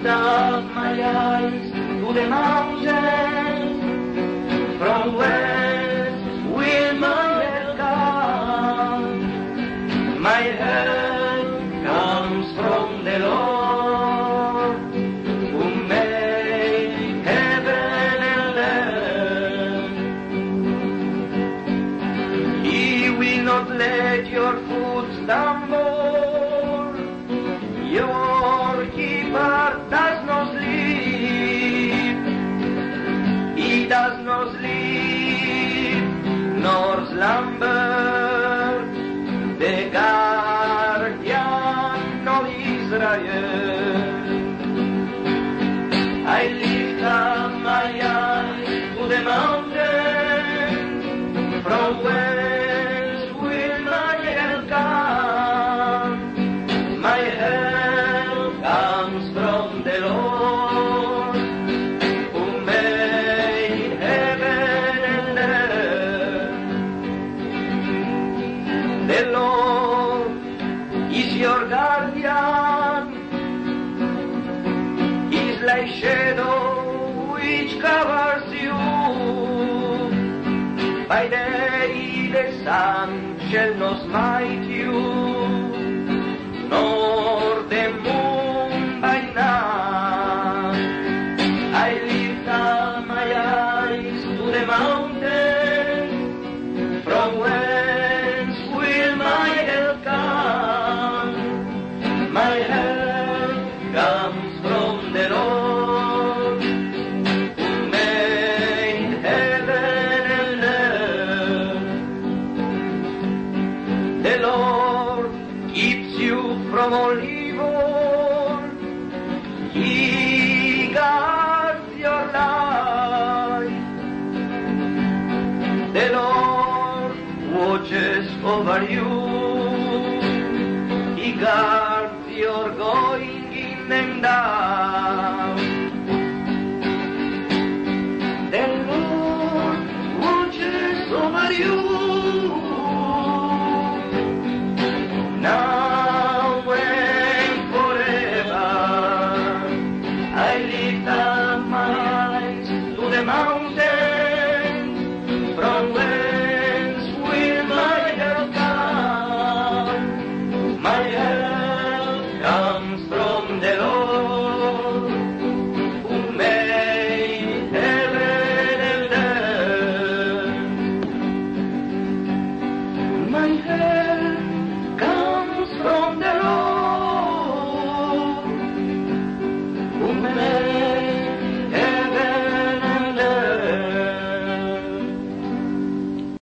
lift up my eyes to the mountains, from whence will my help come? My help comes from the Lord, who made heaven and earth. He will not let your foot stumble. Your keeper does not sleep. He does not sleep nor slumber. The guardian of Israel. I lift up my eyes to the mountain, from whence will my help come? My help comes from the Lord, who made heaven and earth. The Lord is your guardian. He's like shadow which covers you. By day the sun shall not smite you, nor the moon by night. I lift up my eyes to the mountain, from whence will my help come? My help comes from the Lord, who made heaven and earth. The Lord keeps you from all evil. He guards your life. The Lord watches over you. He guards your going in and out. The Lord watches over you. Now and forever. I lift up my eyes to the mountain, from whence will my help come? My help comes from the Lord, who made heaven and earth. My help comes from the Lord, who made